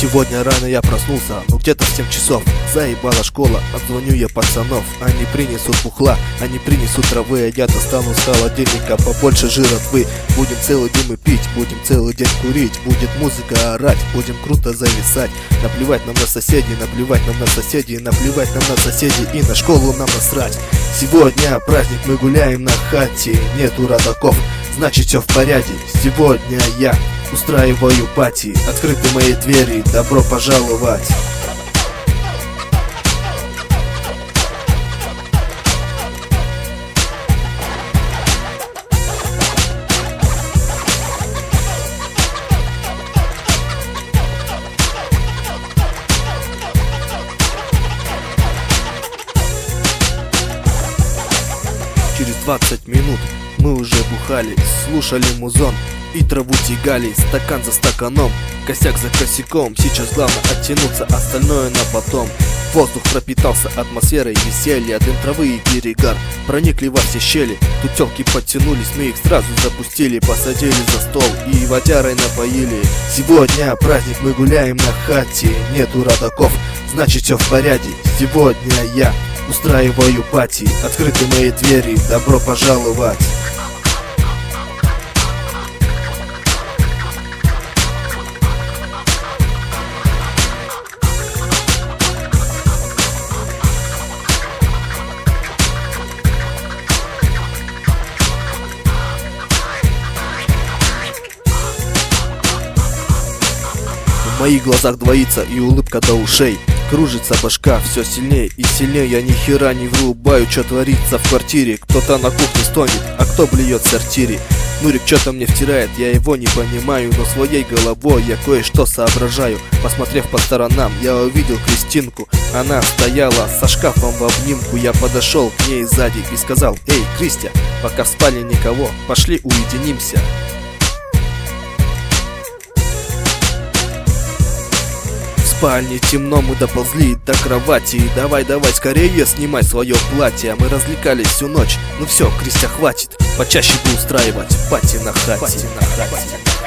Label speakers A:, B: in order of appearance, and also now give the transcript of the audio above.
A: Сегодня рано я проснулся, где-то в 7 часов. Заебала школа, отзвоню я пацанов. Они принесут бухла, они принесут травы. Я достану с холодильника побольше жиротвы. Будем целый день мы пить, будем целый день курить. Будет музыка орать, будем круто зависать. Наплевать нам на соседей, наплевать нам на соседей, наплевать нам на соседей и на школу нам насрать. Сегодня праздник, мы гуляем на хате, нету родаков, значит все в порядке. Сегодня я устраиваю пати, открыты мои двери, добро пожаловать. Через 20 минут мы уже бухали, слушали музон и траву тягали, стакан за стаканом, косяк за косяком. Сейчас главное оттянуться, остальное на потом. Воздух пропитался атмосферой веселья, дым травы и перегар проникли во все щели. Тут тёлки подтянулись, мы их сразу запустили, посадили за стол и водярой напоили. Сегодня праздник, мы гуляем на хате, нету родаков, значит все в порядке. Сегодня я устраиваю пати, открыты мои двери, добро пожаловать. В моих глазах двоится и улыбка до ушей. Кружится башка все сильнее и сильнее. Я ни хера не врубаю, что творится в квартире. Кто-то на кухне стонет, а кто блюет в сортире. Нурик что-то мне втирает, я его не понимаю, но своей головой я кое-что соображаю. Посмотрев по сторонам, я увидел Кристинку. Она стояла со шкафом в обнимку. Я подошел к ней сзади и сказал: «Эй, Кристия, пока в спальне никого, пошли уединимся». В спальне темно, мы доползли до кровати. Давай, скорее снимай свое платье. Мы развлекались всю ночь, ну все, Кристия, хватит. Почаще бы устраивать пати на хате.